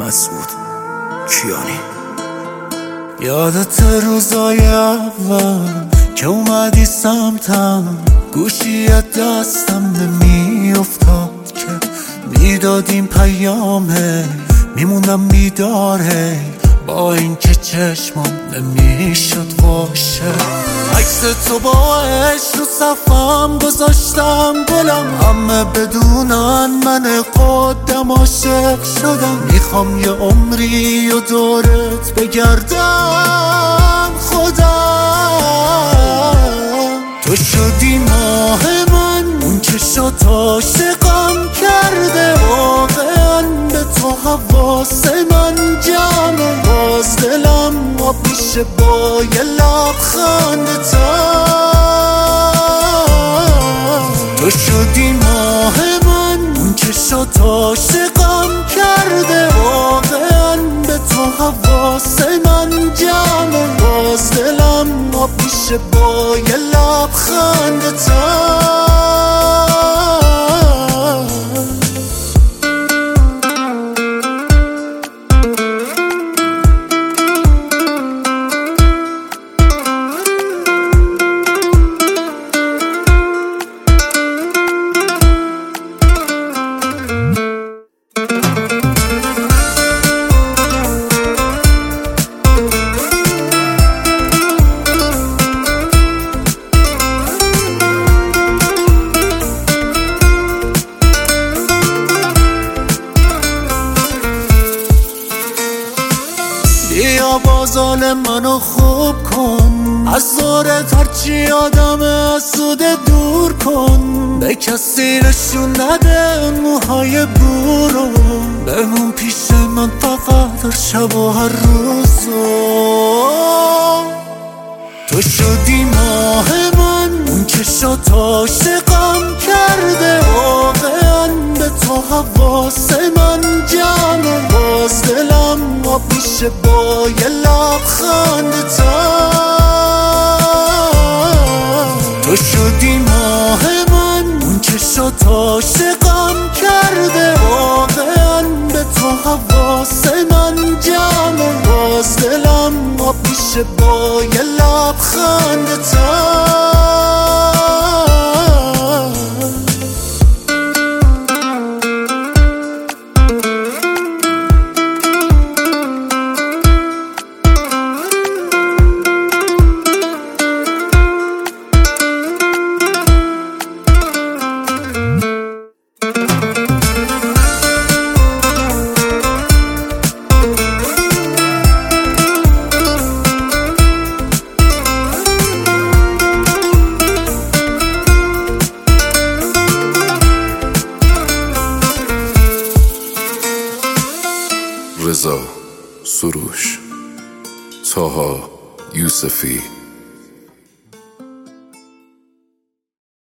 مسعود کیانی. یادت روزای اول که اومدی سمتم، گوشی دستم نمی افتاد که میدادیم پیامه، میموندم بیداره با این که چشمم نمیشد باشه. عکس تو با عشق رو صفم گذاشتم گلم، همه بدونن من خودم عاشق شدم. میخوام یه عمری و دورت بگردم خودم. تو شدی ماه من، اون که شد عاشقم کرده، واقعا به تو حواس من جمعه. باز دلم آب میشه با یه لبخند تو شدی ماه من، اون که شد عاشقم کرده، واقعا به تو حواس من جمعه. باز دلم آب میشه با یه لبخند بیا بازال منو خوب کن، از زورت هرچی آدم اسوده دور کن. به کسی نشون نده موهای بورو، بمون پیش من فقط هر شب و هر روزو. تو شدی ماه من، اون که شد عاشقم کرده، واقعا به تو حواس من جمعه. باز دلم آب میشه با یه لبخند تو شدی ماه من، اون که شد عاشقم کرده، واقعا به تو حواس من جمعه. باز دلم آب میشه با یه لبخند رضا سروش، طاها یوسفی.